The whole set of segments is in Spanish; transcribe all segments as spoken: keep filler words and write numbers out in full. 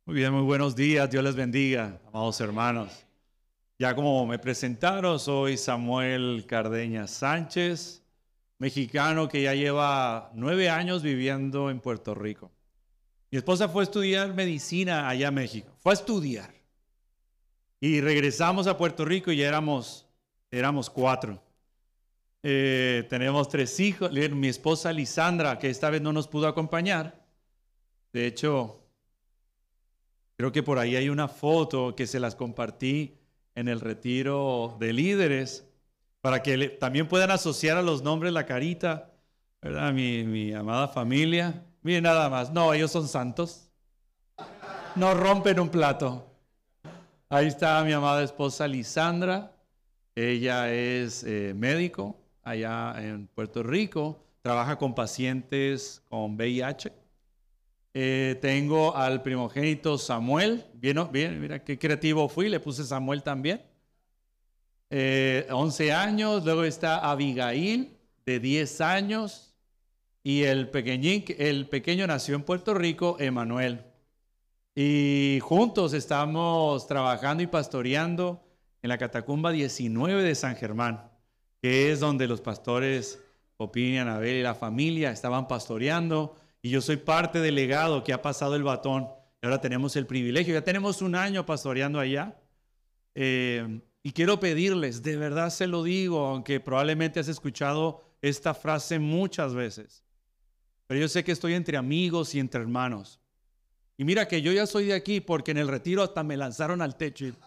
Muy bien, muy buenos días, Dios les bendiga, amados hermanos. Ya como me presentaron, soy Samuel Cardeña Sánchez, mexicano que ya lleva nueve años viviendo en Puerto Rico. Mi esposa fue a estudiar medicina allá en México, fue a estudiar. Y regresamos a Puerto Rico y ya éramos, éramos cuatro. Eh, tenemos tres hijos, mi esposa Lisandra, que esta vez no nos pudo acompañar. De hecho, creo que por ahí hay una foto que se las compartí en el retiro de líderes para que le, también puedan asociar a los nombres la carita, ¿verdad? Mi, mi amada familia. Miren nada más. No, ellos son santos. No rompen un plato. Ahí está mi amada esposa Lisandra. Ella es eh, médico allá en Puerto Rico. Trabaja con pacientes con V I H. Eh, tengo al primogénito Samuel, bien, bien, mira qué creativo fui, le puse Samuel también, eh, once años, luego está Abigail, de diez años, y el pequeñín, el pequeño nació en Puerto Rico, Emanuel, y juntos estamos trabajando y pastoreando en la Catacumba diecinueve de San Germán, que es donde los pastores Popín, Anabel y la familia estaban pastoreando. Y yo soy parte del legado que ha pasado el batón. Y ahora tenemos el privilegio. Ya tenemos un año pastoreando allá. Eh, y quiero pedirles, de verdad se lo digo, aunque probablemente has escuchado esta frase muchas veces. Pero yo sé que estoy entre amigos y entre hermanos. Y mira que yo ya soy de aquí porque en el retiro hasta me lanzaron al techo. Y,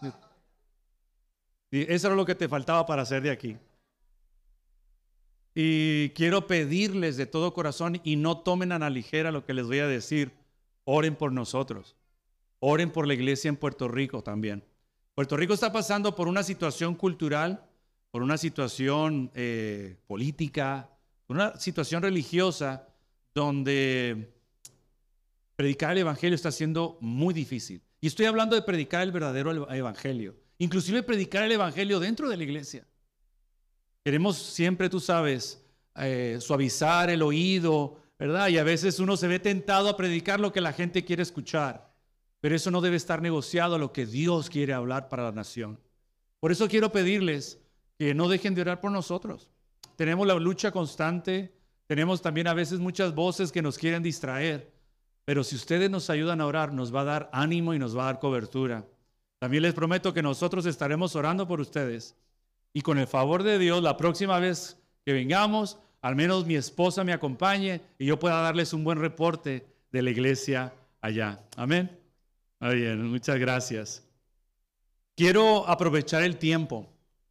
y eso era lo que te faltaba para ser de aquí. Y quiero pedirles de todo corazón y no tomen a la ligera lo que les voy a decir. Oren por nosotros. Oren por la iglesia en Puerto Rico también. Puerto Rico está pasando por una situación cultural, por una situación eh, política, por una situación religiosa donde predicar el evangelio está siendo muy difícil. Y estoy hablando de predicar el verdadero evangelio. Inclusive predicar el evangelio dentro de la iglesia. Queremos siempre, tú sabes, eh, suavizar el oído, ¿verdad? Y a veces uno se ve tentado a predicar lo que la gente quiere escuchar. Pero eso no debe estar negociado a lo que Dios quiere hablar para la nación. Por eso quiero pedirles que no dejen de orar por nosotros. Tenemos la lucha constante, tenemos también a veces muchas voces que nos quieren distraer. Pero si ustedes nos ayudan a orar, nos va a dar ánimo y nos va a dar cobertura. También les prometo que nosotros estaremos orando por ustedes. Y con el favor de Dios, la próxima vez que vengamos, al menos mi esposa me acompañe y yo pueda darles un buen reporte de la iglesia allá. Amén. Muy bien, muchas gracias. Quiero aprovechar el tiempo.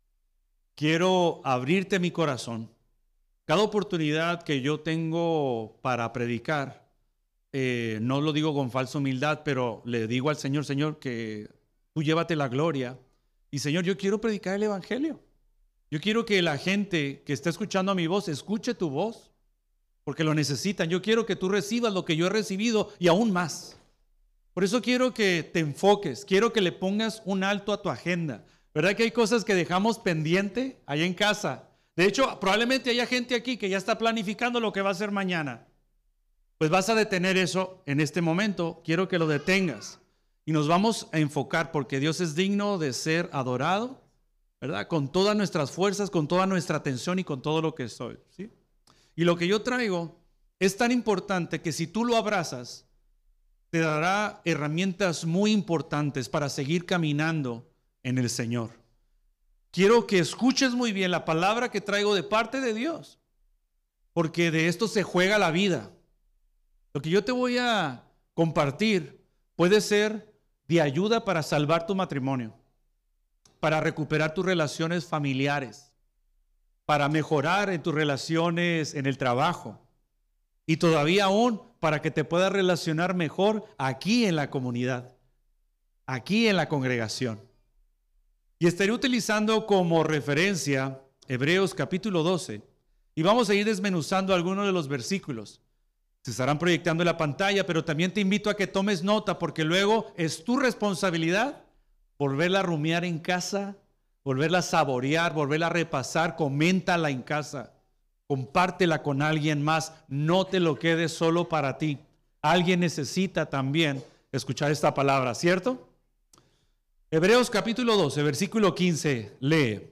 Quiero abrirte mi corazón. Cada oportunidad que yo tengo para predicar, eh, no lo digo con falsa humildad, pero le digo al Señor, Señor, que tú llévate la gloria. Y Señor, yo quiero predicar el evangelio. Yo quiero que la gente que está escuchando a mi voz escuche tu voz, porque lo necesitan. Yo quiero que tú recibas lo que yo he recibido y aún más. Por eso quiero que te enfoques, quiero que le pongas un alto a tu agenda. ¿Verdad que hay cosas que dejamos pendiente allá en casa? De hecho, probablemente haya gente aquí que ya está planificando lo que va a hacer mañana. Pues vas a detener eso en este momento. Quiero que lo detengas. Y nos vamos a enfocar porque Dios es digno de ser adorado, ¿verdad? Con todas nuestras fuerzas, con toda nuestra atención y con todo lo que soy, ¿sí? Y lo que yo traigo es tan importante que si tú lo abrazas, te dará herramientas muy importantes para seguir caminando en el Señor. Quiero que escuches muy bien la palabra que traigo de parte de Dios, porque de esto se juega la vida. Lo que yo te voy a compartir puede ser de ayuda para salvar tu matrimonio, para recuperar tus relaciones familiares, para mejorar en tus relaciones en el trabajo y todavía aún para que te puedas relacionar mejor aquí en la comunidad, aquí en la congregación. Y estaré utilizando como referencia Hebreos capítulo doce y vamos a ir desmenuzando algunos de los versículos. Se estarán proyectando en la pantalla, pero también te invito a que tomes nota porque luego es tu responsabilidad volverla a rumiar en casa, volverla a saborear, volverla a repasar, coméntala en casa, compártela con alguien más, no te lo quedes solo para ti. Alguien necesita también escuchar esta palabra, ¿cierto? Hebreos capítulo doce, versículo quince, lee: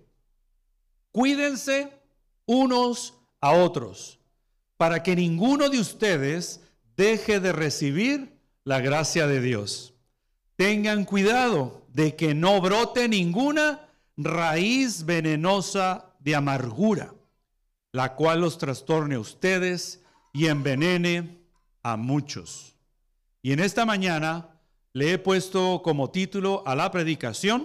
cuídense unos a otros, para que ninguno de ustedes deje de recibir la gracia de Dios. Tengan cuidado de que no brote ninguna raíz venenosa de amargura, la cual los trastorne a ustedes y envenene a muchos. Y en esta mañana le he puesto como título a la predicación: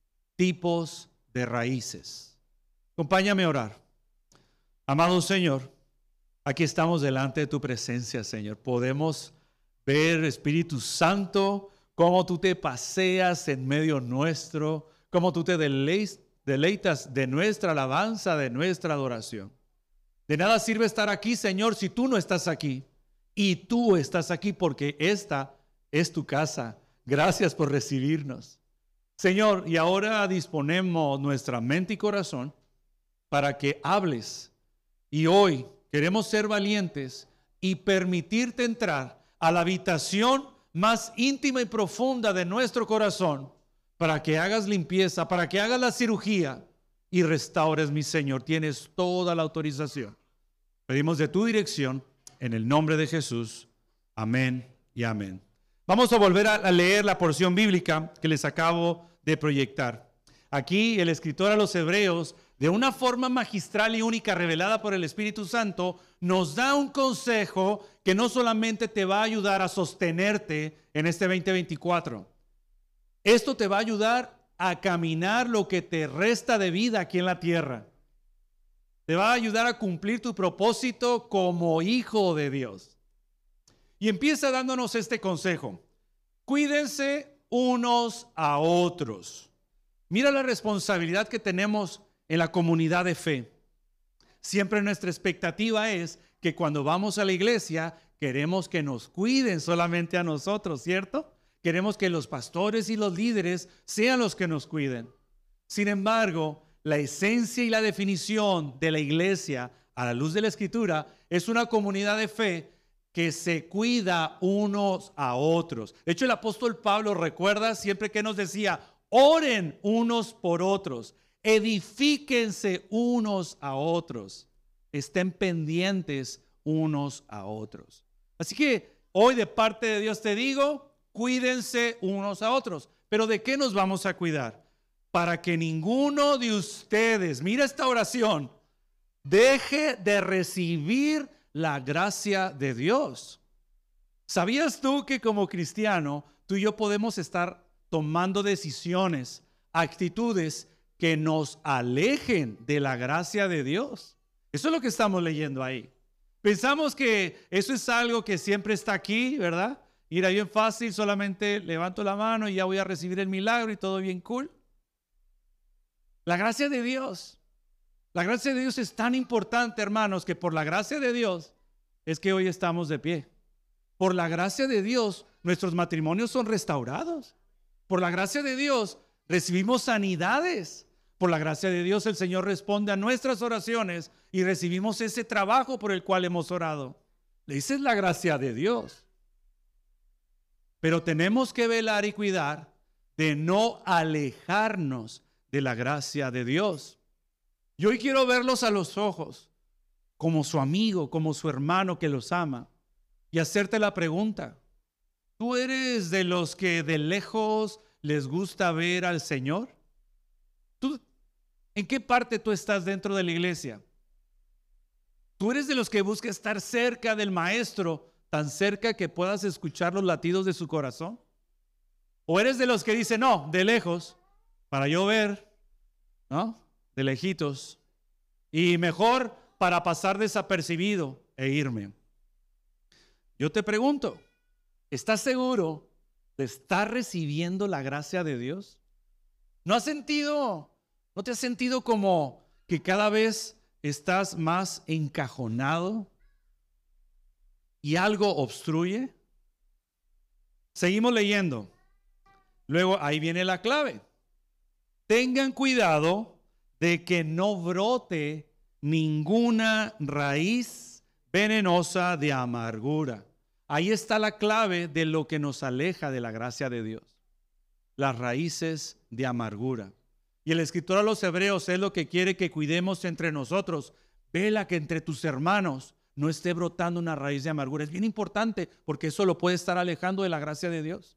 tipos de raíces. Acompáñame a orar. Amado Señor, aquí estamos delante de tu presencia, Señor. Podemos ver, Espíritu Santo, cómo tú te paseas en medio nuestro, cómo tú te deleitas de nuestra alabanza, de nuestra adoración. De nada sirve estar aquí, Señor, si tú no estás aquí. Y tú estás aquí porque esta es tu casa. Gracias por recibirnos, Señor. Y ahora disponemos nuestra mente y corazón para que hables. Y hoy queremos ser valientes y permitirte entrar a la habitación más íntima y profunda de nuestro corazón, para que hagas limpieza, para que hagas la cirugía y restaures, mi Señor. Tienes toda la autorización. Pedimos de tu dirección en el nombre de Jesús. Amén y amén. Vamos a volver a leer la porción bíblica que les acabo de proyectar. Aquí el escritor a los Hebreos, de una forma magistral y única revelada por el Espíritu Santo, nos da un consejo que no solamente te va a ayudar a sostenerte en este veinte veinticuatro. Esto te va a ayudar a caminar lo que te resta de vida aquí en la tierra. Te va a ayudar a cumplir tu propósito como hijo de Dios. Y empieza dándonos este consejo: cuídense unos a otros. Mira la responsabilidad que tenemos en la comunidad de fe. Siempre nuestra expectativa es que cuando vamos a la iglesia queremos que nos cuiden solamente a nosotros, ¿cierto? Queremos que los pastores y los líderes sean los que nos cuiden. Sin embargo, la esencia y la definición de la iglesia a la luz de la Escritura es una comunidad de fe que se cuida unos a otros. De hecho, el apóstol Pablo, recuerda siempre que nos decía: oren unos por otros, edifíquense unos a otros, estén pendientes unos a otros. Así que hoy, de parte de Dios, te digo: cuídense unos a otros. ¿Pero de qué nos vamos a cuidar? Para que ninguno de ustedes, mira esta oración, deje de recibir la gracia de Dios. ¿Sabías tú que como cristiano, tú y yo podemos estar tomando decisiones, actitudes que nos alejen de la gracia de Dios? Eso es lo que estamos leyendo ahí. Pensamos que eso es algo que siempre está aquí, ¿verdad? Ir ahí bien fácil, solamente levanto la mano y ya voy a recibir el milagro y todo bien cool. La gracia de Dios, la gracia de Dios es tan importante, hermanos, que por la gracia de Dios es que hoy estamos de pie. Por la gracia de Dios, nuestros matrimonios son restaurados. Por la gracia de Dios, recibimos sanidades. Por la gracia de Dios, el Señor responde a nuestras oraciones y recibimos ese trabajo por el cual hemos orado. Esa es la gracia de Dios. Pero tenemos que velar y cuidar de no alejarnos de la gracia de Dios. Y hoy quiero verlos a los ojos como su amigo, como su hermano que los ama, y hacerte la pregunta: ¿tú eres de los que de lejos les gusta ver al Señor? ¿Tú, en qué parte tú estás dentro de la iglesia? ¿Tú eres de los que busca estar cerca del Maestro, tan cerca que puedas escuchar los latidos de su corazón? ¿O eres de los que dicen: no, de lejos, para yo ver, ¿no? De lejitos, y mejor para pasar desapercibido e irme? Yo te pregunto, ¿estás seguro de estar recibiendo la gracia de Dios? ¿No has sentido, no te has sentido como que cada vez estás más encajonado y algo obstruye? Seguimos leyendo. Luego ahí viene la clave. Tengan cuidado de que no brote ninguna raíz venenosa de amargura. Ahí está la clave de lo que nos aleja de la gracia de Dios. Las raíces de amargura. Y el escritor a los Hebreos es lo que quiere que cuidemos entre nosotros. Vela que entre tus hermanos no esté brotando una raíz de amargura. Es bien importante porque eso lo puede estar alejando de la gracia de Dios.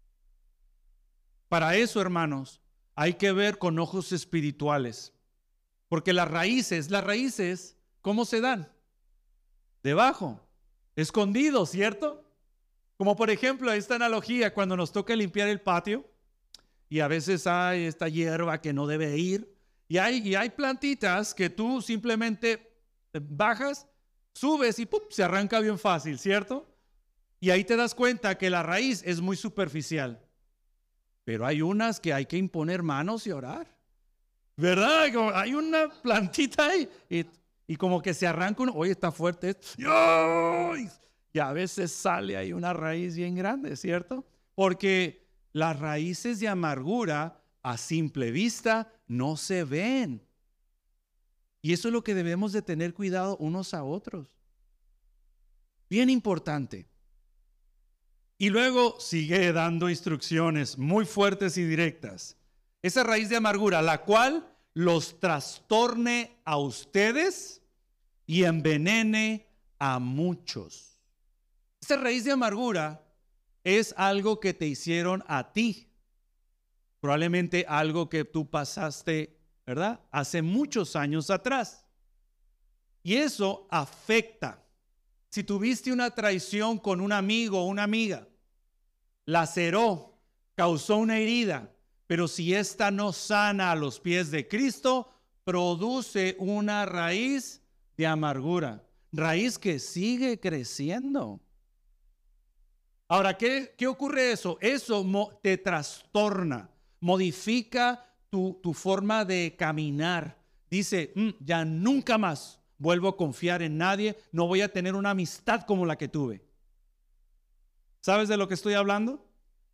Para eso, hermanos, hay que ver con ojos espirituales. Porque las raíces, las raíces, ¿cómo se dan? Debajo, escondidos, ¿cierto? Como por ejemplo esta analogía cuando nos toca limpiar el patio y a veces hay esta hierba que no debe ir y hay, y hay plantitas que tú simplemente bajas, subes y ¡pum!, se arranca bien fácil, ¿cierto? Y ahí te das cuenta que la raíz es muy superficial. Pero hay unas que hay que imponer manos y orar, ¿verdad? Como hay una plantita ahí y, y como que se arranca uno, oye, está fuerte. ¡Ay! Y a veces sale ahí una raíz bien grande, ¿cierto? Porque las raíces de amargura a simple vista no se ven. Y eso es lo que debemos de tener cuidado unos a otros. Bien importante. Y luego sigue dando instrucciones muy fuertes y directas. Esa raíz de amargura, la cual los trastorne a ustedes y envenene a muchos. Esa raíz de amargura es algo que te hicieron a ti. Probablemente algo que tú pasaste, ¿verdad?, hace muchos años atrás. Y eso afecta. Si tuviste una traición con un amigo o una amiga, laceró, causó una herida, pero si esta no sana a los pies de Cristo, produce una raíz de amargura, raíz que sigue creciendo. Ahora, ¿qué, qué ocurre eso? Eso mo- te trastorna, modifica tu, tu forma de caminar. Dice, mm, ya nunca más vuelvo a confiar en nadie, no voy a tener una amistad como la que tuve. ¿Sabes de lo que estoy hablando?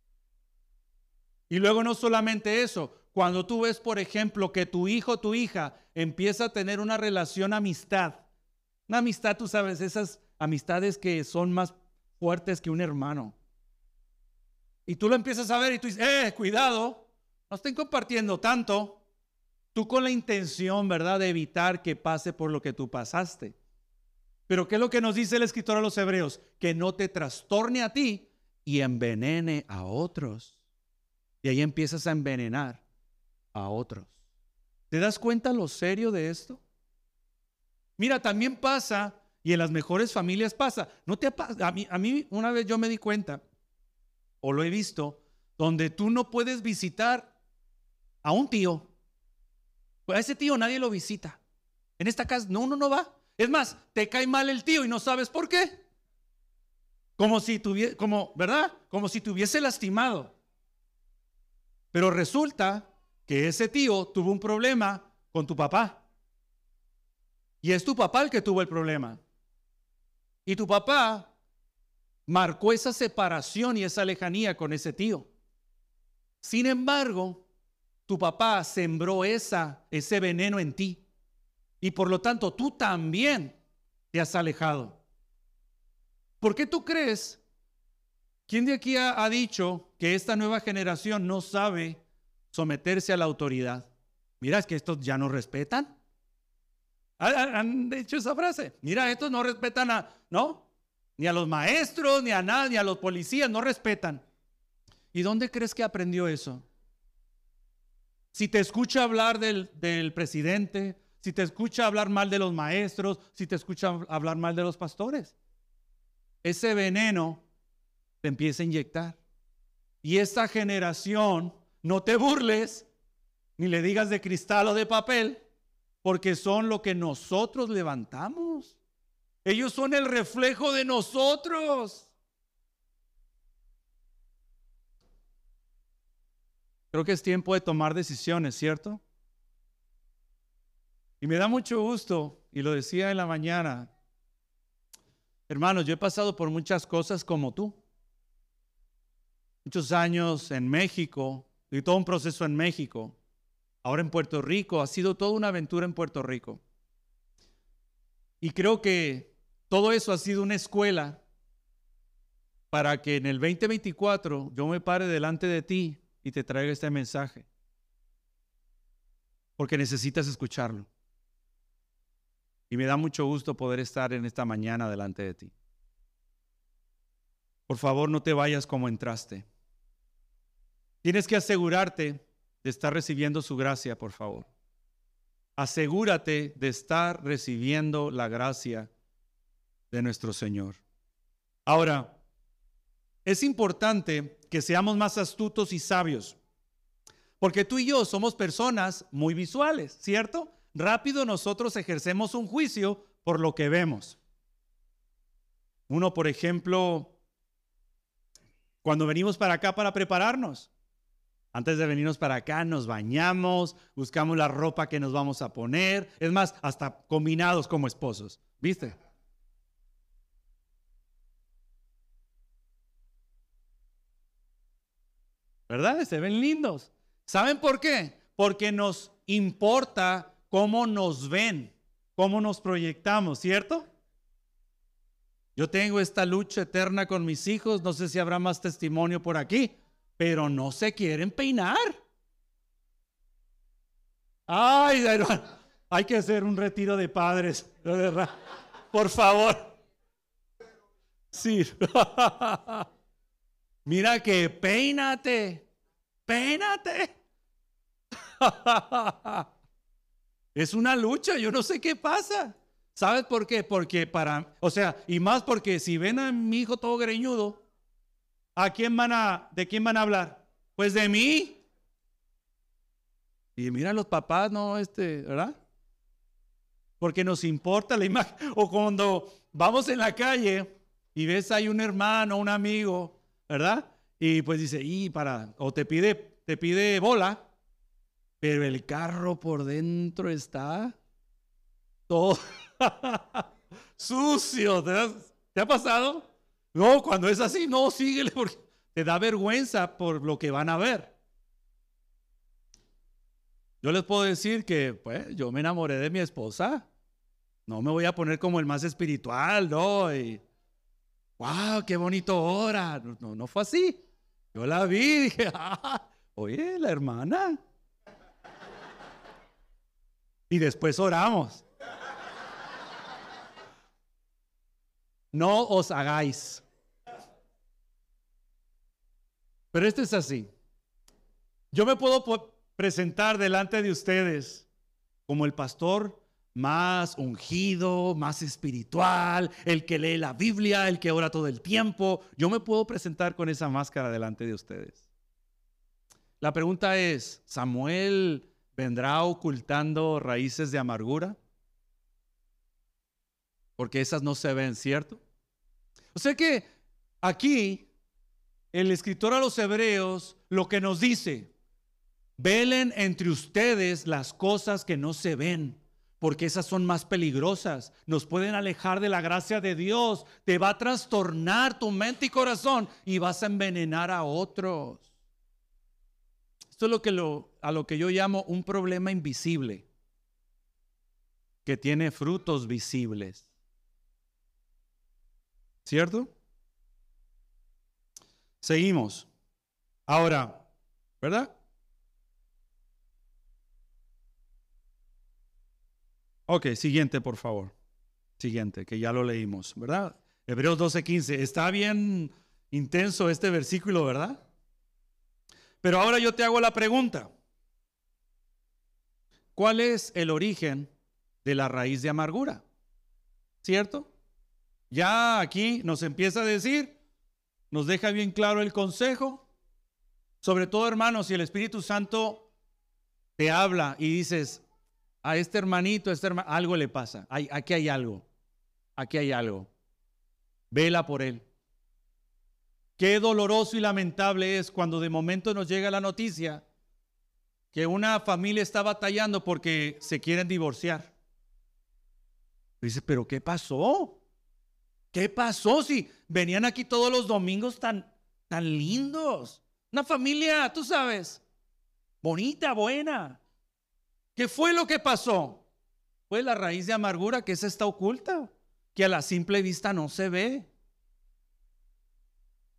Y luego no solamente eso, cuando tú ves, por ejemplo, que tu hijo o tu hija empieza a tener una relación amistad, una amistad, tú sabes, esas amistades que son más fuertes que un hermano. Y tú lo empiezas a ver y tú dices, eh, cuidado, no estén compartiendo tanto. Tú con la intención, ¿verdad?, de evitar que pase por lo que tú pasaste. Pero ¿qué es lo que nos dice el escritor a los Hebreos? Que no te trastorne a ti y envenene a otros. Y ahí empiezas a envenenar a otros. ¿Te das cuenta lo serio de esto? Mira, también pasa, y en las mejores familias pasa. No te ha, a mí, a mí una vez yo me di cuenta, o lo he visto, donde tú no puedes visitar a un tío. Pues a ese tío nadie lo visita. En esta casa no, uno no va. Es más, te cae mal el tío y no sabes por qué. Como si tuviese, como, ¿verdad? Como si te hubiese lastimado. Pero resulta que ese tío tuvo un problema con tu papá. Y es tu papá el que tuvo el problema. Y tu papá marcó esa separación y esa lejanía con ese tío. Sin embargo, tu papá sembró esa, ese veneno en ti. Y por lo tanto, tú también te has alejado. ¿Por qué tú crees? ¿Quién de aquí ha, ha dicho que esta nueva generación no sabe someterse a la autoridad? Mira, es que estos ya no respetan. Han dicho esa frase. Mira, estos no respetan a, ¿no? Ni a los maestros, ni a nada, ni a los policías, no respetan. ¿Y dónde crees que aprendió eso? Si te escucha hablar del, del presidente, si te escucha hablar mal de los maestros, si te escucha hablar mal de los pastores, ese veneno te empieza a inyectar. Y esta generación, no te burles, ni le digas de cristal o de papel, porque son lo que nosotros levantamos. Ellos son el reflejo de nosotros. Creo que es tiempo de tomar decisiones, ¿cierto? Y me da mucho gusto, y lo decía en la mañana, hermanos, yo he pasado por muchas cosas como tú. Muchos años en México, y todo un proceso en México. Ahora en Puerto Rico, ha sido toda una aventura en Puerto Rico. Y creo que todo eso ha sido una escuela para que en el veinte veinticuatro yo me pare delante de ti y te traiga este mensaje. Porque necesitas escucharlo. Y me da mucho gusto poder estar en esta mañana delante de ti. Por favor, no te vayas como entraste. Tienes que asegurarte de estar recibiendo su gracia, por favor. Asegúrate de estar recibiendo la gracia de nuestro Señor. Ahora, es importante que seamos más astutos y sabios, porque tú y yo somos personas muy visuales, ¿cierto? Rápido nosotros ejercemos un juicio por lo que vemos. Uno, por ejemplo, cuando venimos para acá para prepararnos, antes de venirnos para acá nos bañamos, buscamos la ropa que nos vamos a poner, es más, hasta combinados como esposos, ¿viste? ¿Verdad? Se ven lindos. ¿Saben por qué? Porque nos importa cómo nos ven, cómo nos proyectamos, ¿cierto? Yo tengo esta lucha eterna con mis hijos, no sé si habrá más testimonio por aquí, pero no se quieren peinar. Ay, hay que hacer un retiro de padres, de verdad. Por favor. Sí. Mira que peínate, peínate. Es una lucha, yo no sé qué pasa. ¿Sabes por qué? Porque para, o sea, y más porque si ven a mi hijo todo greñudo, ¿a quién van a, de quién van a hablar? Pues de mí. Y mira los papás, no, este, ¿verdad? Porque nos importa la imagen. O cuando vamos en la calle y ves ahí un hermano, un amigo, ¿verdad? Y pues dice, y para, o te pide, te pide bola, pero el carro por dentro está todo sucio. ¿Te, has, ¿Te ha pasado? No, cuando es así, no, síguele porque te da vergüenza por lo que van a ver. Yo les puedo decir que, pues, yo me enamoré de mi esposa. No me voy a poner como el más espiritual, ¿no? Y, wow, qué bonito ora. No, no, no fue así. Yo la vi y dije, ah, oye, la hermana. Y después oramos. No os hagáis. Pero esto es así. Yo me puedo presentar delante de ustedes como el pastor más ungido, más espiritual, el que lee la Biblia, el que ora todo el tiempo. Yo me puedo presentar con esa máscara delante de ustedes. La pregunta es, ¿Samuel vendrá ocultando raíces de amargura? Porque esas no se ven, ¿cierto? O sea que aquí el escritor a los hebreos lo que nos dice, velen entre ustedes las cosas que no se ven, porque esas son más peligrosas, nos pueden alejar de la gracia de Dios, te va a trastornar tu mente y corazón y vas a envenenar a otros. Esto es lo que lo, a lo que yo llamo un problema invisible, que tiene frutos visibles. ¿Cierto? Seguimos. Ahora, ¿verdad? Ok, siguiente, por favor. Siguiente, que ya lo leímos, ¿verdad? Hebreos doce quince. Está bien intenso este versículo, ¿verdad? Pero ahora yo te hago la pregunta. ¿Cuál es el origen de la raíz de amargura? ¿Cierto? Ya aquí nos empieza a decir, nos deja bien claro el consejo. Sobre todo, hermanos, si el Espíritu Santo te habla y dices, a este hermanito, a este hermano, algo le pasa. Hay, aquí hay algo. Aquí hay algo. Vela por él. Qué doloroso y lamentable es cuando de momento nos llega la noticia que una familia está batallando porque se quieren divorciar. Dice, ¿pero qué pasó? ¿Qué pasó si venían aquí todos los domingos tan, tan lindos? Una familia, tú sabes, bonita, buena. ¿Qué fue lo que pasó? Fue la raíz de amargura que esa está oculta, que a la simple vista no se ve.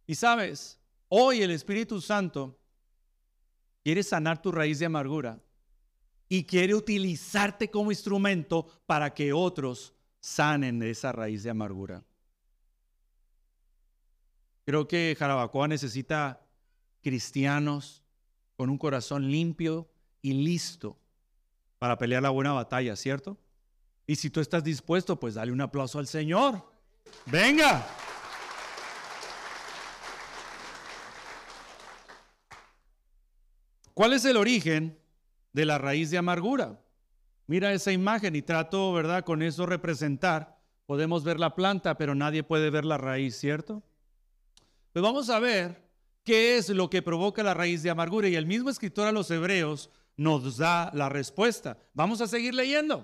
Y sabes, hoy el Espíritu Santo quiere sanar tu raíz de amargura y quiere utilizarte como instrumento para que otros sanen de esa raíz de amargura. Creo que Jarabacoa necesita cristianos con un corazón limpio y listo para pelear la buena batalla, ¿cierto? Y si tú estás dispuesto, pues dale un aplauso al Señor. ¡Venga! ¿Cuál es el origen de la raíz de amargura? Mira esa imagen y trato, ¿verdad?, con eso representar. Podemos ver la planta, pero nadie puede ver la raíz, ¿cierto? Pues vamos a ver qué es lo que provoca la raíz de amargura. Y el mismo escritor a los Hebreos nos da la respuesta. Vamos a seguir leyendo.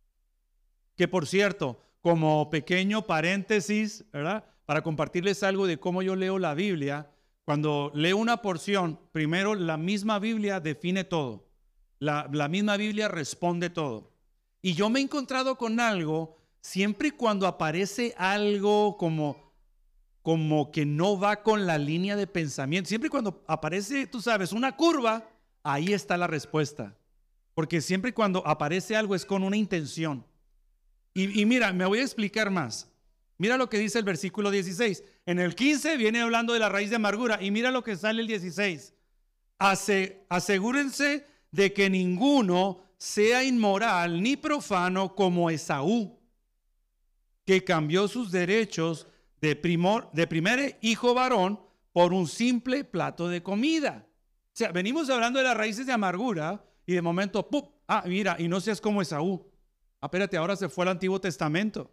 Que por cierto, como pequeño paréntesis, ¿verdad?, para compartirles algo de cómo yo leo la Biblia, cuando leo una porción, primero la misma Biblia define todo. La, la misma Biblia responde todo. Y yo me he encontrado con algo, siempre y cuando aparece algo como, como que no va con la línea de pensamiento, siempre y cuando aparece, tú sabes, una curva, ahí está la respuesta. Porque siempre y cuando aparece algo es con una intención. Y, y mira, me voy a explicar más. Mira lo que dice el versículo dieciséis. En el quince viene hablando de la raíz de amargura. Y mira lo que sale el dieciséis. Ase, asegúrense de que ninguno sea inmoral ni profano como Esaú, que cambió sus derechos de, primor, de primer hijo varón por un simple plato de comida. O sea, venimos hablando de las raíces de amargura y de momento, ¡pum! Ah, mira, y no seas como Esaú. Ah, espérate, ahora se fue al Antiguo Testamento.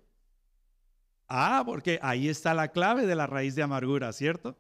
Ah, porque ahí está la clave de la raíz de amargura, ¿cierto?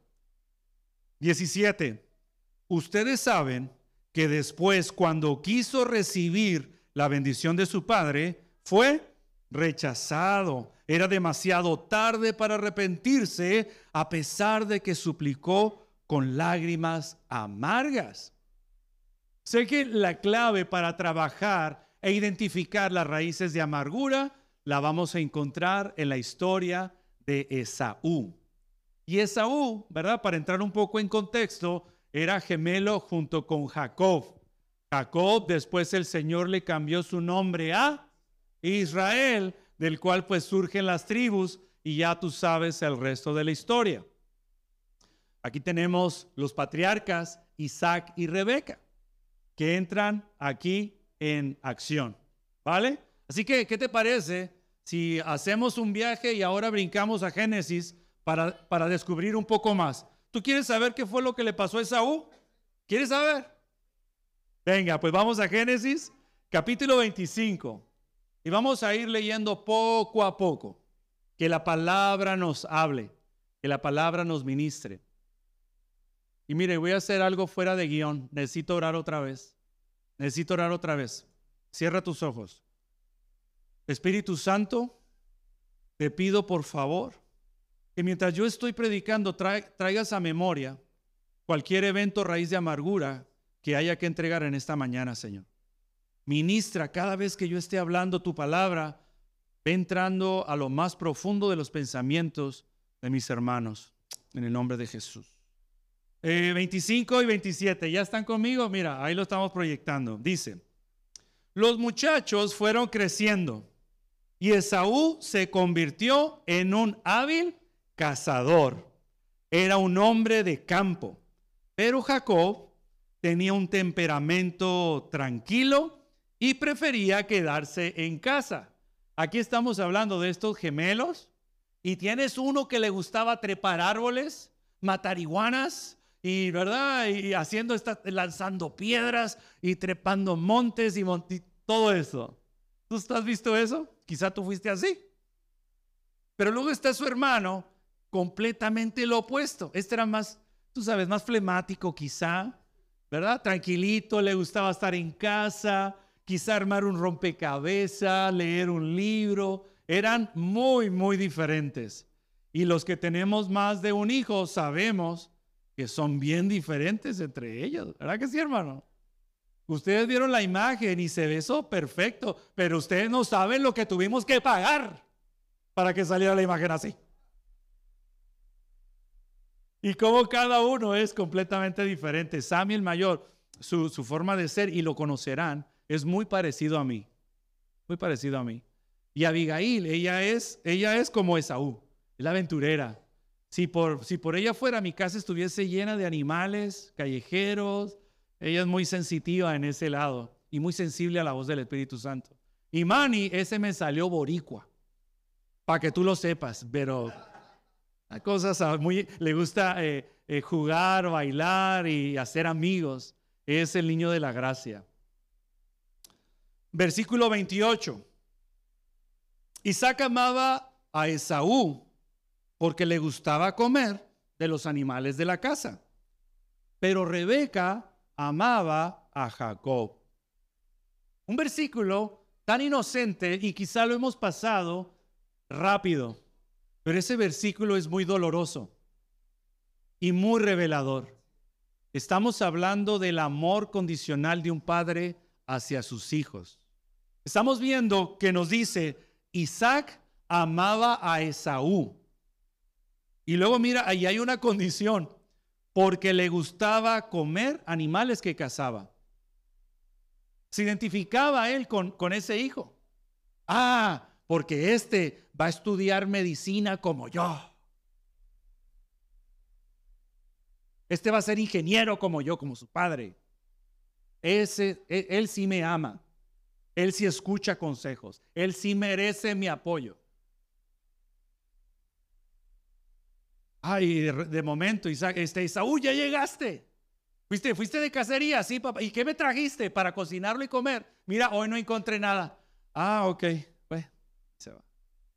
diecisiete. Ustedes saben que después, cuando quiso recibir la bendición de su padre, fue rechazado. Era demasiado tarde para arrepentirse, a pesar de que suplicó con lágrimas amargas. Sé que la clave para trabajar e identificar las raíces de amargura la vamos a encontrar en la historia de Esaú. Y Esaú, ¿verdad?, para entrar un poco en contexto, era gemelo junto con Jacob. Jacob, después el Señor le cambió su nombre a Israel, del cual pues surgen las tribus, y ya tú sabes el resto de la historia. Aquí tenemos los patriarcas Isaac y Rebeca, que entran aquí en acción, ¿vale? Así que, ¿qué te parece si hacemos un viaje y ahora brincamos a Génesis para, para descubrir un poco más? ¿Tú quieres saber qué fue lo que le pasó a Esaú? ¿Quieres saber? Venga, pues vamos a Génesis, capítulo veinticinco. Y vamos a ir leyendo poco a poco. Que la palabra nos hable, que la palabra nos ministre. Y mire, voy a hacer algo fuera de guión. Necesito orar otra vez. Necesito orar otra vez. Cierra tus ojos. Espíritu Santo, te pido por favor que mientras yo estoy predicando traigas a memoria cualquier evento raíz de amargura que haya que entregar en esta mañana, Señor. Ministra cada vez que yo esté hablando tu palabra, ve entrando a lo más profundo de los pensamientos de mis hermanos, en el nombre de Jesús. Eh, veinticinco y veintisiete, ¿ya están conmigo? Mira, ahí lo estamos proyectando. Dice, los muchachos fueron creciendo y Esaú se convirtió en un hábil cazador. Era un hombre de campo, pero Jacob tenía un temperamento tranquilo y prefería quedarse en casa. Aquí estamos hablando de estos gemelos y tienes uno que le gustaba trepar árboles, matar iguanas y, ¿verdad? Y haciendo esta, lanzando piedras y trepando montes y, mont y todo eso. ¿Tú has visto eso? Quizá tú fuiste así. Pero luego está su hermano, completamente lo opuesto. Este era más, tú sabes, más flemático quizá, ¿verdad? Tranquilito, le gustaba estar en casa, quizá armar un rompecabezas, leer un libro. Eran muy, muy diferentes. Y los que tenemos más de un hijo sabemos que son bien diferentes entre ellos. ¿Verdad que sí, hermano? Ustedes vieron la imagen y se ve eso perfecto, pero ustedes no saben lo que tuvimos que pagar para que saliera la imagen así. Y como cada uno es completamente diferente. Sammy el mayor, su, su forma de ser, y lo conocerán, es muy parecido a mí. Muy parecido a mí. Y Abigail, ella es, ella es como Esaú, es la aventurera. Si por, si por ella fuera, mi casa estuviese llena de animales, callejeros. Ella es muy sensitiva en ese lado y muy sensible a la voz del Espíritu Santo. Y Manny, ese me salió boricua, para que tú lo sepas, pero las cosas muy, le gusta eh, eh, jugar, bailar y hacer amigos. Es el niño de la gracia. Versículo veintiocho. Isaac amaba a Esaú porque le gustaba comer de los animales de la casa, pero Rebeca amaba a Jacob. Un versículo tan inocente y quizá lo hemos pasado rápido, pero ese versículo es muy doloroso y muy revelador. Estamos hablando del amor condicional de un padre hacia sus hijos. Estamos viendo que nos dice, Isaac amaba a Esaú. Y luego mira, ahí hay una condición, porque le gustaba comer animales que cazaba. Se identificaba él con, con ese hijo. Ah, porque este va a estudiar medicina como yo. Este va a ser ingeniero como yo, como su padre. Ese, él, él sí me ama. Él sí escucha consejos. Él sí merece mi apoyo. Ay, de, de momento, Isaac, este, Esaú, ya llegaste. Fuiste, fuiste de cacería, sí, papá. ¿Y qué me trajiste para cocinarlo y comer? Mira, hoy no encontré nada. Ah, ok, pues se va.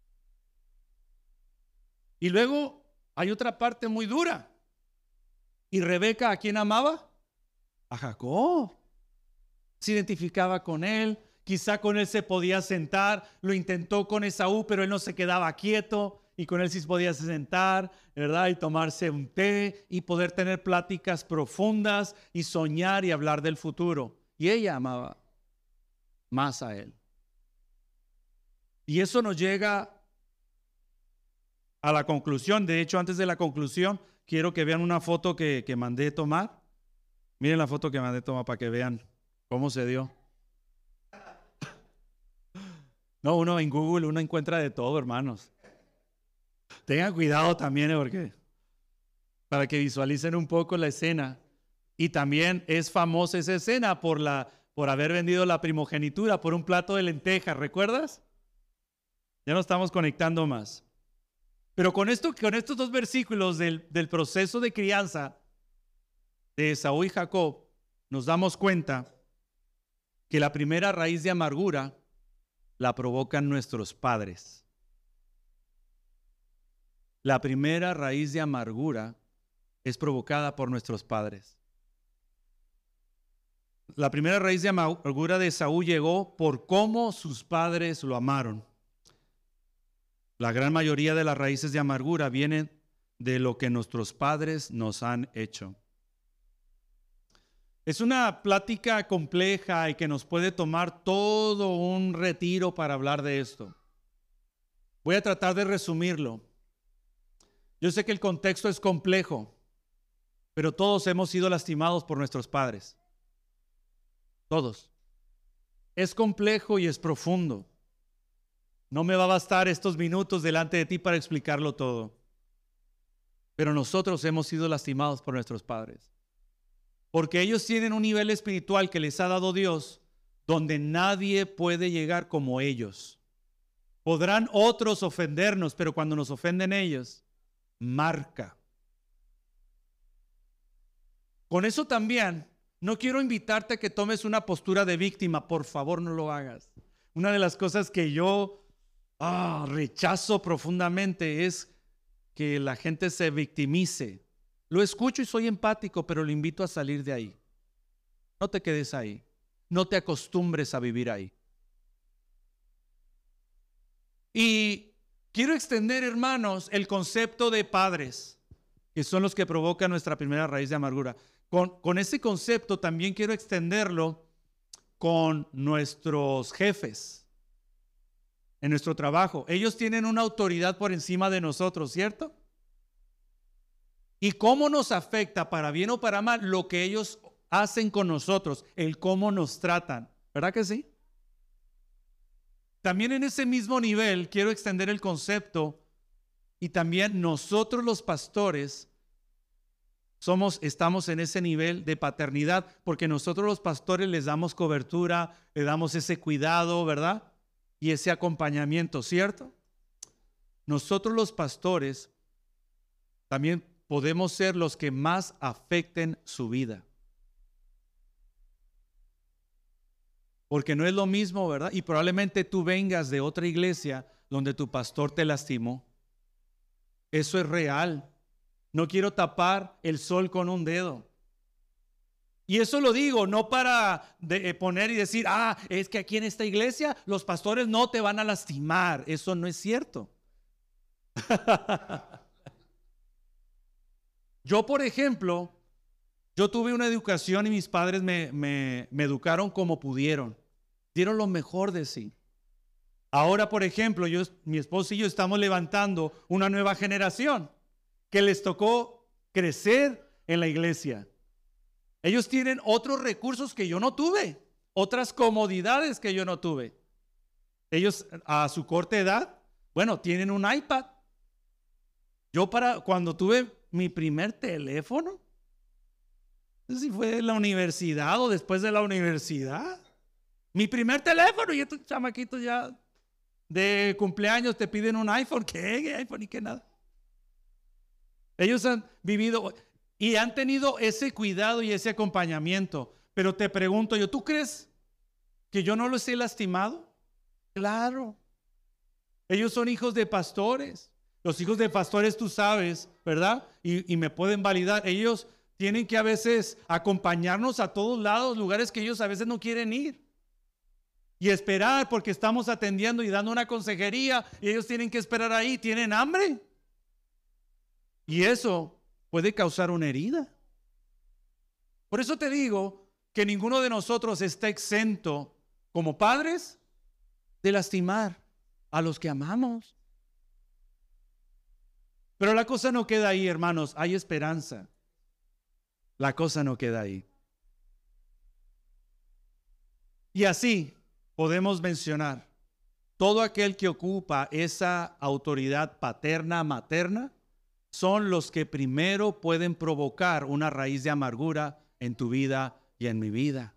Y luego hay otra parte muy dura. ¿Y Rebeca a quién amaba? A Jacob. Se identificaba con él. Quizá con él se podía sentar. Lo intentó con Esaú, pero él no se quedaba quieto. Y con él sí podía sentar, ¿verdad? Y tomarse un té y poder tener pláticas profundas y soñar y hablar del futuro. Y ella amaba más a él. Y eso nos llega a la conclusión. De hecho, antes de la conclusión, quiero que vean una foto que, que mandé tomar. Miren la foto que mandé tomar para que vean cómo se dio. No, uno en Google, uno encuentra de todo, hermanos. Tengan cuidado también, porque para que visualicen un poco la escena. Y también es famosa esa escena por, la, por haber vendido la primogenitura por un plato de lentejas, ¿recuerdas? Ya no estamos conectando más. Pero con, esto, con estos dos versículos del, del proceso de crianza de Esaú y Jacob, nos damos cuenta que la primera raíz de amargura la provocan nuestros padres. La primera raíz de amargura es provocada por nuestros padres. La primera raíz de amargura de Esaú llegó por cómo sus padres lo amaron. La gran mayoría de las raíces de amargura vienen de lo que nuestros padres nos han hecho. Es una plática compleja y que nos puede tomar todo un retiro para hablar de esto. Voy a tratar de resumirlo. Yo sé que el contexto es complejo, pero todos hemos sido lastimados por nuestros padres. Todos. Es complejo y es profundo. No me va a bastar estos minutos delante de ti para explicarlo todo. Pero nosotros hemos sido lastimados por nuestros padres. Porque ellos tienen un nivel espiritual que les ha dado Dios, donde nadie puede llegar como ellos. Podrán otros ofendernos, pero cuando nos ofenden ellos, marca. Con eso también, no quiero invitarte a que tomes una postura de víctima, por favor no lo hagas. Una de las cosas que yo ah, rechazo profundamente es que la gente se victimice. Lo escucho y soy empático, pero lo invito a salir de ahí. No te quedes ahí. No te acostumbres a vivir ahí. Y quiero extender, hermanos, el concepto de padres, que son los que provocan nuestra primera raíz de amargura. Con, con ese concepto también quiero extenderlo con nuestros jefes en nuestro trabajo. Ellos tienen una autoridad por encima de nosotros, ¿cierto? y cómo nos afecta, para bien o para mal, lo que ellos hacen con nosotros, el cómo nos tratan. ¿Verdad que sí? También en ese mismo nivel quiero extender el concepto, y también nosotros los pastores somos, estamos en ese nivel de paternidad, porque nosotros los pastores les damos cobertura, le damos ese cuidado, ¿verdad? Y ese acompañamiento, ¿cierto? Nosotros los pastores también podemos ser los que más afecten su vida. Porque no es lo mismo, ¿verdad? Y probablemente tú vengas de otra iglesia donde tu pastor te lastimó. Eso es real. No quiero tapar el sol con un dedo. Y eso lo digo no para de poner y decir, ah, es que aquí en esta iglesia los pastores no te van a lastimar. Eso no es cierto. Yo, por ejemplo, yo tuve una educación y mis padres me, me, me educaron como pudieron. Dieron lo mejor de sí. Ahora, por ejemplo, yo, mi esposo y yo estamos levantando una nueva generación que les tocó crecer en la iglesia. Ellos tienen otros recursos que yo no tuve, otras comodidades que yo no tuve. Ellos a su corta edad, bueno, tienen un iPad. Yo para cuando tuve mi primer teléfono, no sé si fue en la universidad o después de la universidad, mi primer teléfono, y estos chamaquitos ya de cumpleaños te piden un iPhone. ¿Qué? ¿Qué iPhone? ¿Y qué nada? Ellos han vivido y han tenido ese cuidado y ese acompañamiento. Pero te pregunto yo, ¿tú crees que yo no los he lastimado? Claro. Ellos son hijos de pastores. Los hijos de pastores, tú sabes, ¿verdad? Y, y me pueden validar. Ellos tienen que a veces acompañarnos a todos lados, lugares que ellos a veces no quieren ir. Y esperar porque estamos atendiendo y dando una consejería y ellos tienen que esperar ahí. ¿Tienen hambre? Y eso puede causar una herida. Por eso te digo que ninguno de nosotros está exento como padres de lastimar a los que amamos. Pero la cosa no queda ahí, hermanos. Hay esperanza. La cosa no queda ahí. Y así podemos mencionar todo aquel que ocupa esa autoridad paterna, materna, son los que primero pueden provocar una raíz de amargura en tu vida y en mi vida.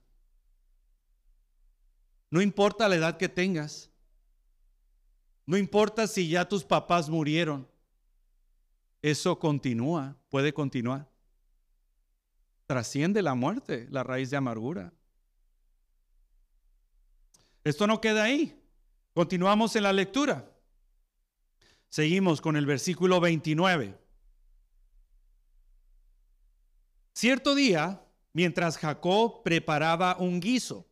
No importa la edad que tengas. No importa si ya tus papás murieron. Eso continúa, puede continuar. Trasciende la muerte, la raíz de amargura. Esto no queda ahí. Continuamos en la lectura. Seguimos con el versículo veintinueve. Cierto día, mientras Jacob preparaba un guiso,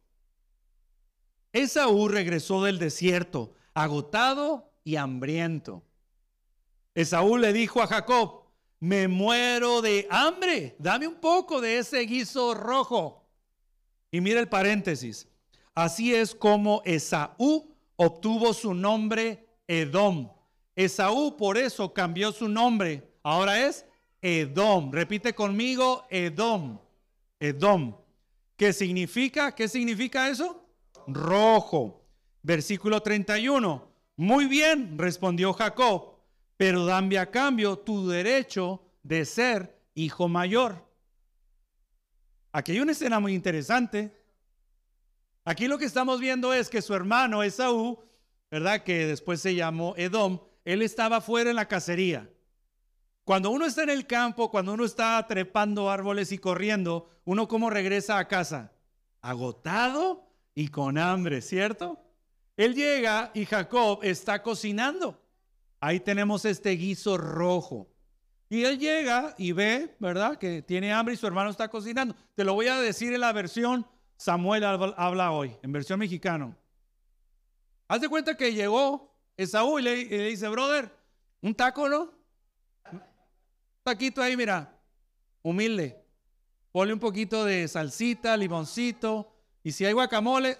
Esaú regresó del desierto, agotado y hambriento. Esaú le dijo a Jacob: me muero de hambre, dame un poco de ese guiso rojo. Y mira el paréntesis. Así es como Esaú obtuvo su nombre Edom. Esaú por eso cambió su nombre. Ahora es Edom. Repite conmigo, Edom. Edom. ¿Qué significa? ¿Qué significa eso? Rojo. Versículo treinta y uno. Muy bien, respondió Jacob, pero dame a cambio tu derecho de ser hijo mayor. Aquí hay una escena muy interesante. Aquí lo que estamos viendo es que su hermano Esaú, ¿verdad? Que después se llamó Edom, él estaba fuera en la cacería. Cuando uno está en el campo, cuando uno está trepando árboles y corriendo, uno ¿cómo regresa a casa? Agotado y con hambre, ¿cierto? Él llega y Jacob está cocinando. Ahí tenemos este guiso rojo. Y él llega y ve, ¿verdad? Que tiene hambre y su hermano está cocinando. Te lo voy a decir en la versión Samuel habla hoy, en versión mexicano. Haz de cuenta que llegó Esaú y le, y le dice: brother, un taco, ¿no? Un taquito ahí, mira, humilde. Ponle un poquito de salsita, limoncito. Y si hay guacamole,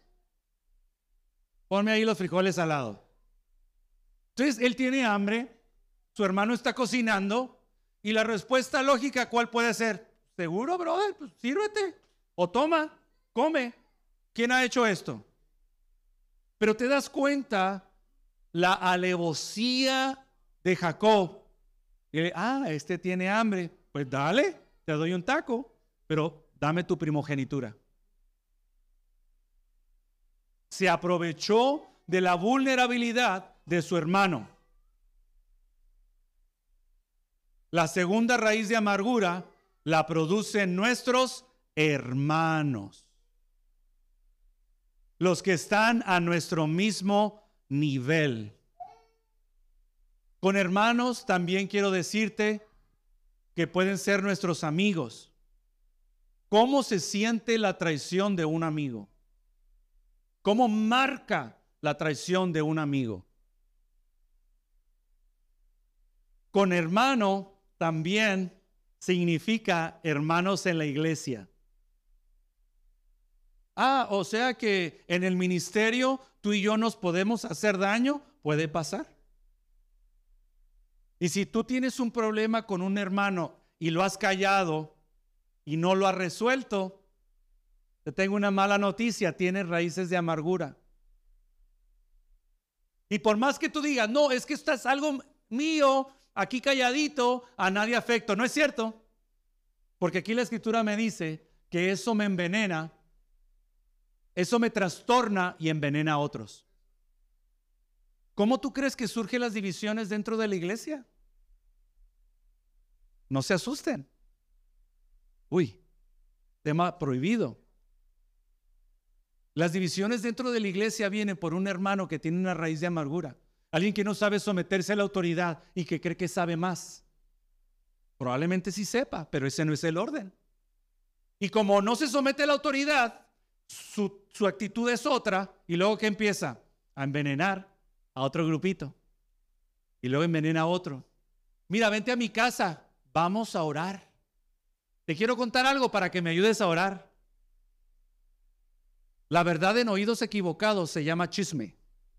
ponme ahí los frijoles al lado. Entonces él tiene hambre, su hermano está cocinando Y la respuesta lógica, ¿cuál puede ser? Seguro, brother, pues sírvete. O toma, come. ¿Quién ha hecho esto? Pero te das cuenta la alevosía de Jacob. Y le, ah, este tiene hambre. Pues dale, te doy un taco, pero dame tu primogenitura. Se aprovechó de la vulnerabilidad de su hermano. La segunda raíz de amargura la producen nuestros hermanos, los que están a nuestro mismo nivel. Con hermanos también quiero decirte que pueden ser nuestros amigos. ¿Cómo se siente la traición de un amigo? ¿Cómo marca la traición de un amigo? Con hermano también significa hermanos en la iglesia. Ah, o sea que en el ministerio tú y yo nos podemos hacer daño, puede pasar. Y si tú tienes un problema con un hermano y lo has callado y no lo has resuelto, te tengo una mala noticia, tienes raíces de amargura. Y por más que tú digas, no, es que esto es algo mío, aquí calladito, a nadie afecto, no es cierto. Porque aquí la escritura me dice que eso me envenena, eso me trastorna y envenena a otros. ¿Cómo tú crees que surgen las divisiones dentro de la iglesia? No se asusten. Uy, tema prohibido. Las divisiones dentro de la iglesia vienen por un hermano que tiene una raíz de amargura. Alguien que no sabe someterse a la autoridad y que cree que sabe más. Probablemente sí sepa, pero ese no es el orden. Y como no se somete a la autoridad, su, su actitud es otra. Y luego ¿qué empieza? A envenenar a otro grupito. Y luego envenena a otro. Mira, vente a mi casa, vamos a orar. Te quiero contar algo para que me ayudes a orar. La verdad en oídos equivocados se llama chisme.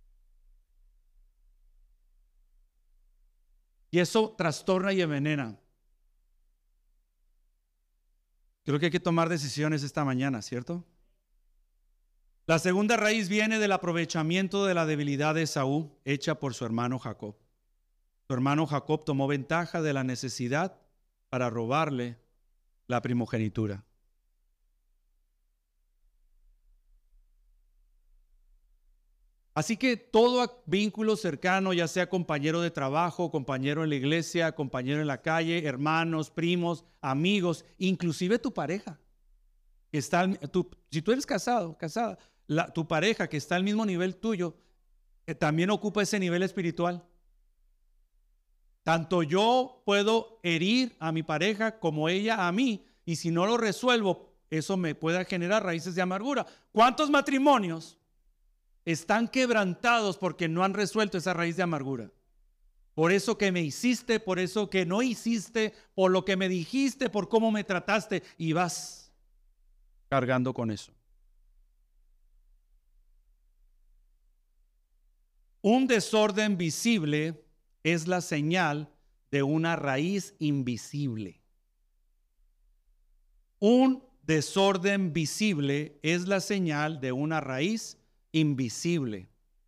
Y eso trastorna y envenena. Creo que hay que tomar decisiones esta mañana, ¿cierto? La segunda raíz viene del aprovechamiento de la debilidad de Esaú, hecha por su hermano Jacob. Su hermano Jacob tomó ventaja de la necesidad para robarle la primogenitura. Así que todo vínculo cercano, ya sea compañero de trabajo, compañero en la iglesia, compañero en la calle, hermanos, primos, amigos, inclusive tu pareja, que está, tu, si tú eres casado, casada, la, tu pareja que está al mismo nivel tuyo, eh, también ocupa ese nivel espiritual. Tanto yo puedo herir a mi pareja como ella a mí, y si no lo resuelvo, eso me puede generar raíces de amargura. ¿Cuántos matrimonios están quebrantados porque no han resuelto esa raíz de amargura? Por eso que me hiciste, por eso que no hiciste, por lo que me dijiste, por cómo me trataste, y vas cargando con eso. Un desorden visible es la señal de una raíz invisible. Un desorden visible es la señal de una raíz invisible.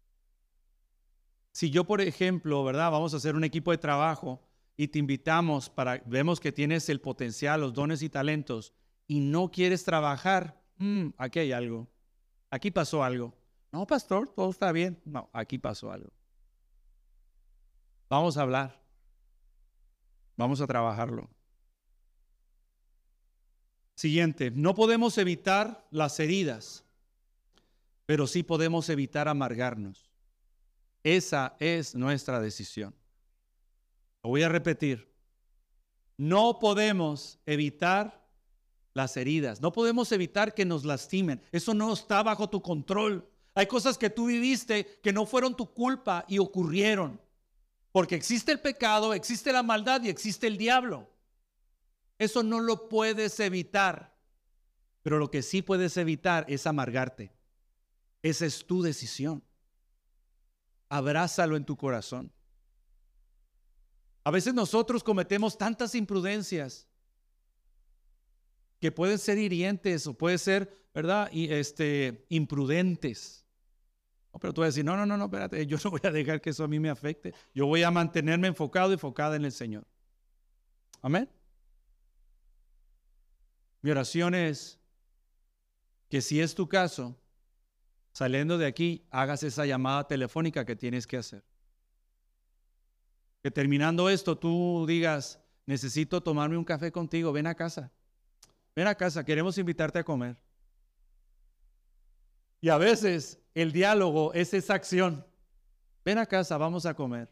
Si yo, por ejemplo, ¿verdad? Vamos a hacer un equipo de trabajo y te invitamos para, vemos que tienes el potencial, los dones y talentos y no quieres trabajar, mm, aquí hay algo, aquí pasó algo. No, pastor, todo está bien. No, aquí pasó algo. Vamos a hablar. Vamos a trabajarlo. Siguiente, no podemos evitar las heridas, pero sí podemos evitar amargarnos. Esa es nuestra decisión. Lo voy a repetir. No podemos evitar las heridas. No podemos evitar que nos lastimen. Eso no está bajo tu control. Hay cosas que tú viviste que no fueron tu culpa y ocurrieron. Porque existe el pecado, existe la maldad y existe el diablo. Eso no lo puedes evitar. Pero lo que sí puedes evitar es amargarte. Esa es tu decisión. Abrázalo en tu corazón. A veces nosotros cometemos tantas imprudencias que pueden ser hirientes o pueden ser, ¿verdad? Y este, imprudentes. No, pero tú vas a decir, no, no, no, no, espérate, yo no voy a dejar que eso a mí me afecte. Yo voy a mantenerme enfocado y enfocada en el Señor. Amén. Mi oración es que si es tu caso, saliendo de aquí, hagas esa llamada telefónica que tienes que hacer. Que terminando esto, tú digas, necesito tomarme un café contigo, ven a casa. Ven a casa, queremos invitarte a comer. Y a veces el diálogo es esa acción. Ven a casa, vamos a comer.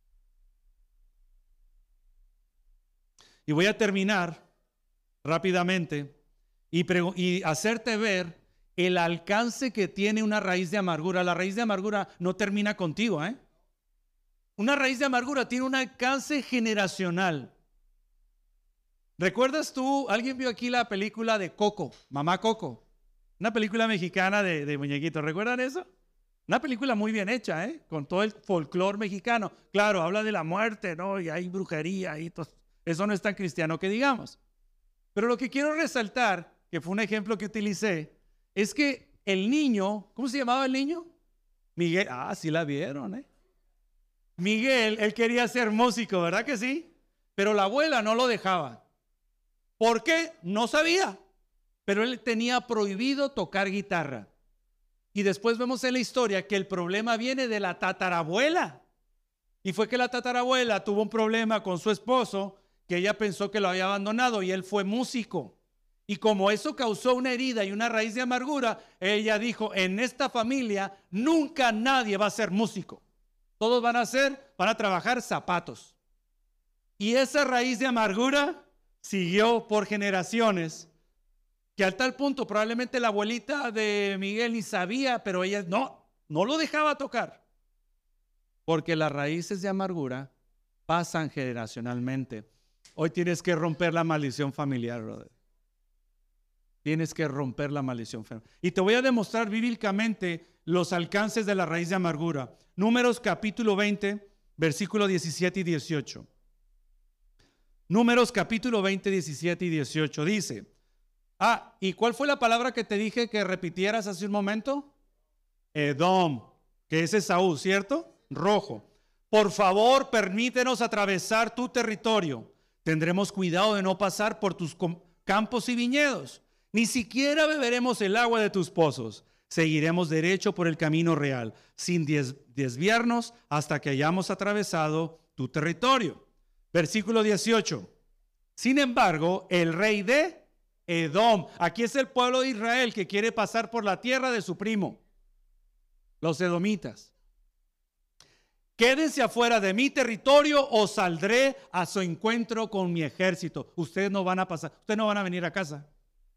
Y voy a terminar rápidamente y, y hacerte ver el alcance que tiene una raíz de amargura. La raíz de amargura no termina contigo, ¿eh? Una raíz de amargura tiene un alcance generacional. ¿Recuerdas tú, alguien vio aquí la película de Coco, Mamá Coco? Una película mexicana de, de muñequitos, ¿recuerdan eso? Una película muy bien hecha, ¿eh? Con todo el folclore mexicano. Claro, habla de la muerte, ¿no? Y hay brujería y todo. Eso no es tan cristiano que digamos. Pero lo que quiero resaltar, que fue un ejemplo que utilicé, es que el niño, ¿cómo se llamaba el niño? Miguel, ah, sí la vieron, ¿eh? Miguel, él quería ser músico, ¿verdad que sí? Pero la abuela no lo dejaba. ¿Por qué? No sabía, pero él tenía prohibido tocar guitarra. Y después vemos en la historia que el problema viene de la tatarabuela. Y fue que la tatarabuela tuvo un problema con su esposo, que ella pensó que lo había abandonado y él fue músico. Y como eso causó una herida y una raíz de amargura, ella dijo, en esta familia nunca nadie va a ser músico. Todos van a ser, van a trabajar zapatos. Y esa raíz de amargura siguió por generaciones, que al tal punto probablemente la abuelita de Miguel ni sabía, pero ella no, no lo dejaba tocar. Porque las raíces de amargura pasan generacionalmente. Hoy tienes que romper la maldición familiar, brother. Tienes que romper la maldición familiar. Y te voy a demostrar bíblicamente los alcances de la raíz de amargura. Números capítulo veinte, versículo diecisiete y dieciocho. Números capítulo veinte, diecisiete y dieciocho dice, ah, ¿y cuál fue la palabra que te dije que repitieras hace un momento? Edom, que es Esaú, ¿cierto? Rojo. Por favor, permítenos atravesar tu territorio. Tendremos cuidado de no pasar por tus campos y viñedos. Ni siquiera beberemos el agua de tus pozos. Seguiremos derecho por el camino real, sin desviarnos hasta que hayamos atravesado tu territorio. Versículo dieciocho. Sin embargo, el rey de Edom, aquí es el pueblo de Israel que quiere pasar por la tierra de su primo, los edomitas. Quédense afuera de mi territorio o saldré a su encuentro con mi ejército. Ustedes no van a pasar, ustedes no van a venir a casa.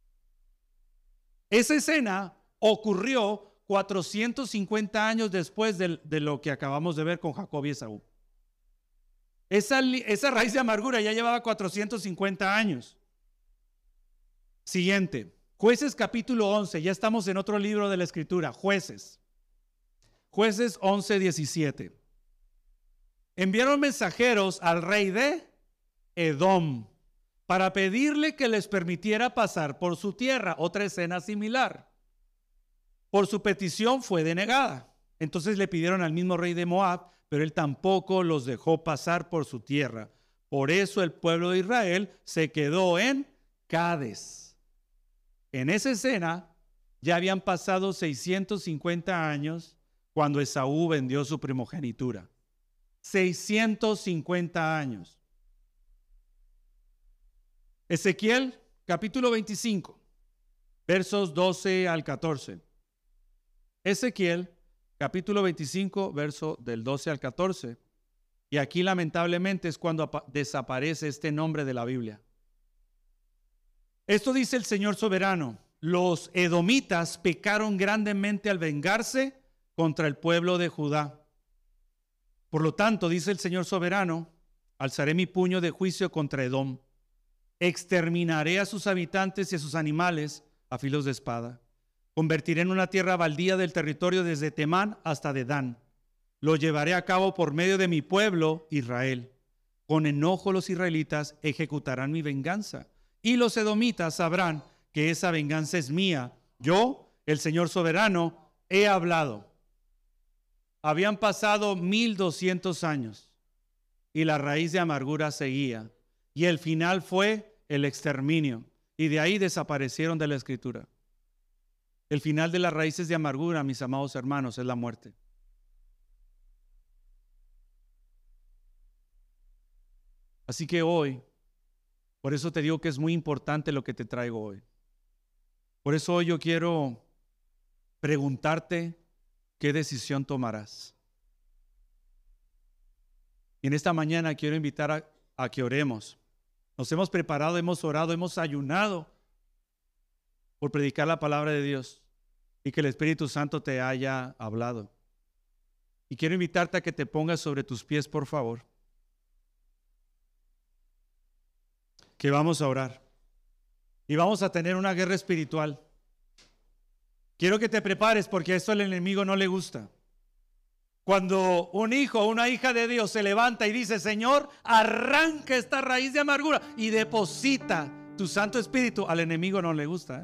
Esa escena ocurrió cuatrocientos cincuenta años después de, de lo que acabamos de ver con Jacob y Esaú. Esa, esa raíz de amargura ya llevaba cuatrocientos cincuenta años. Siguiente, Jueces capítulo once, ya estamos en otro libro de la escritura, Jueces. Jueces once, diecisiete. Enviaron mensajeros al rey de Edom para pedirle que les permitiera pasar por su tierra, otra escena similar. Por su petición fue denegada. Entonces le pidieron al mismo rey de Moab, pero él tampoco los dejó pasar por su tierra. Por eso el pueblo de Israel se quedó en Cades. En esa escena ya habían pasado seiscientos cincuenta años cuando Esaú vendió su primogenitura. seiscientos cincuenta años. Ezequiel capítulo veinticinco, versos doce al catorce. Ezequiel capítulo veinticinco, verso del doce al catorce. Y aquí lamentablemente es cuando desaparece este nombre de la Biblia. Esto dice el Señor soberano: los edomitas pecaron grandemente al vengarse contra el pueblo de Judá. Por lo tanto, dice el Señor soberano, alzaré mi puño de juicio contra Edom. Exterminaré a sus habitantes y a sus animales a filos de espada. Convertiré en una tierra baldía del territorio desde Temán hasta Dedán. Lo llevaré a cabo por medio de mi pueblo Israel. Con enojo los israelitas ejecutarán mi venganza, y los edomitas sabrán que esa venganza es mía. Yo, el Señor soberano, he hablado. Habían pasado mil doscientos años y la raíz de amargura seguía, y el final fue el exterminio, y de ahí desaparecieron de la Escritura. El final de las raíces de amargura, mis amados hermanos, es la muerte. Así que hoy, por eso te digo que es muy importante lo que te traigo hoy. Por eso hoy yo quiero preguntarte qué decisión tomarás. Y en esta mañana quiero invitar a, a que oremos. Nos hemos preparado, hemos orado, hemos ayunado por predicar la palabra de Dios y que el Espíritu Santo te haya hablado. Y quiero invitarte a que te pongas sobre tus pies, por favor. Que vamos a orar y vamos a tener una guerra espiritual. Quiero que te prepares porque esto al enemigo no le gusta. Cuando un hijo o una hija de Dios se levanta y dice: Señor, arranca esta raíz de amargura y deposita tu Santo Espíritu, al enemigo no le gusta, ¿eh?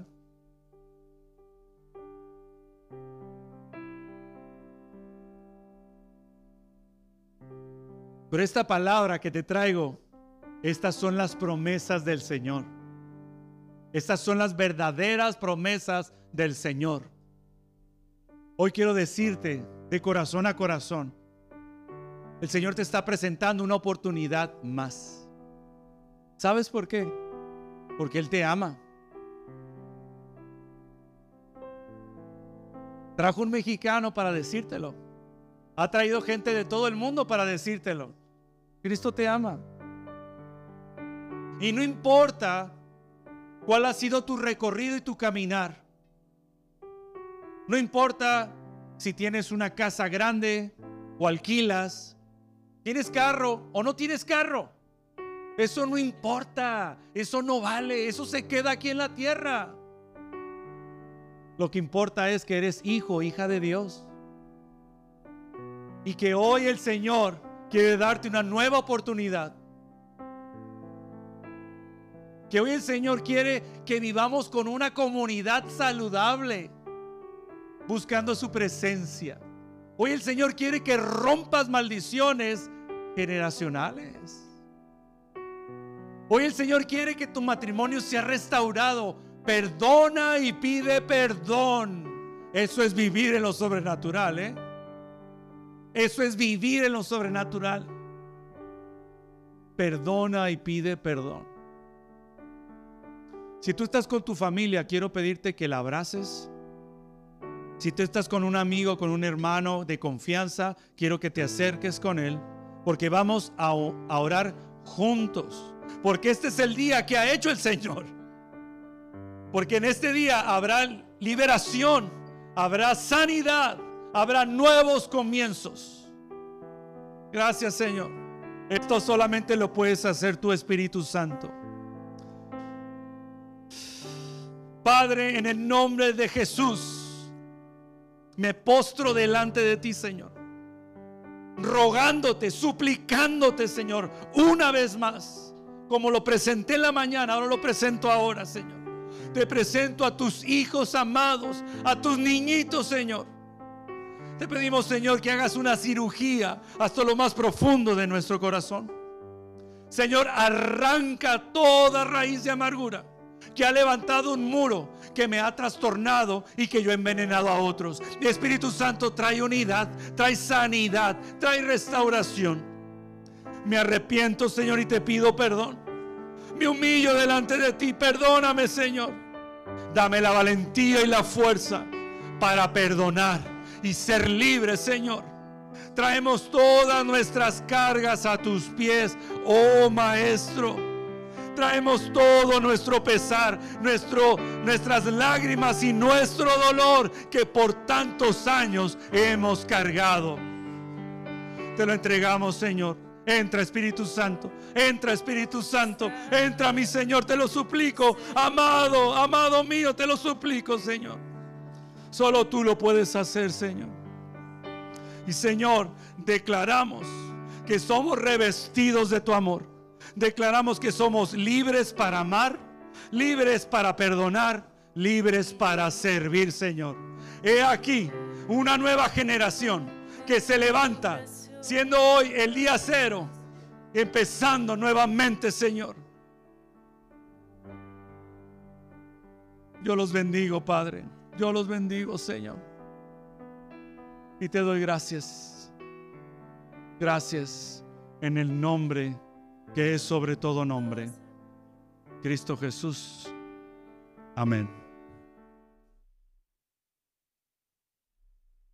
Pero esta palabra que te traigo, estas son las promesas del Señor. Estas son las verdaderas promesas del Señor. Hoy quiero decirte de corazón a corazón, el Señor te está presentando una oportunidad más. ¿Sabes por qué? Porque Él te ama. Trajo un mexicano para decírtelo. Ha traído gente de todo el mundo para decírtelo. Cristo te ama. Y no importa cuál ha sido tu recorrido y tu caminar. No importa si tienes una casa grande o alquilas, tienes carro o no tienes carro. Eso no importa, eso no vale, eso se queda aquí en la tierra. Lo que importa es que eres hijo o hija de Dios. Y que hoy el Señor quiere darte una nueva oportunidad. Que hoy el Señor quiere que vivamos con una comunidad saludable, buscando su presencia. Hoy el Señor quiere que rompas maldiciones generacionales. Hoy el Señor quiere que tu matrimonio sea restaurado. Perdona y pide perdón. Eso es vivir en lo sobrenatural, ¿eh? Eso es vivir en lo sobrenatural. Perdona y pide perdón. Si tú estás con tu familia, quiero pedirte que la abraces. Si tú estás con un amigo, con un hermano de confianza, quiero que te acerques con él, porque vamos a, a orar juntos. Porque este es el día que ha hecho el Señor. Porque en este día habrá liberación, habrá sanidad, habrá nuevos comienzos. Gracias, Señor. Esto solamente lo puedes hacer tu Espíritu Santo. Padre, en el nombre de Jesús, me postro delante de ti, Señor, rogándote, suplicándote, Señor, una vez más, como lo presenté en la mañana, ahora lo presento ahora, Señor. Te presento a tus hijos amados, a tus niñitos, Señor. Te pedimos, Señor, que hagas una cirugía hasta lo más profundo de nuestro corazón. Señor, arranca toda raíz de amargura que ha levantado un muro que me ha trastornado y que yo he envenenado a otros. Mi Espíritu Santo trae unidad, trae sanidad, trae restauración. Me arrepiento, Señor, y te pido perdón. Me humillo delante de ti. Perdóname, Señor. Dame la valentía y la fuerza para perdonar y ser libre, Señor. Traemos todas nuestras cargas a tus pies, oh Maestro. Traemos todo nuestro pesar, nuestro, nuestras lágrimas y nuestro dolor que por tantos años hemos cargado. Te lo entregamos, Señor. Entra, Espíritu Santo, entra, Espíritu Santo, entra, mi Señor, te lo suplico. Amado, amado mío, te lo suplico, Señor. Solo tú lo puedes hacer, Señor. Y Señor, declaramos que somos revestidos de tu amor. Declaramos que somos libres para amar, libres para perdonar, libres para servir, Señor. He aquí una nueva generación que se levanta, siendo hoy el día cero, empezando nuevamente, Señor. Yo los bendigo, Padre. Yo los bendigo, Señor. Y te doy gracias. Gracias en el nombre que es sobre todo nombre, Cristo Jesús. Amén.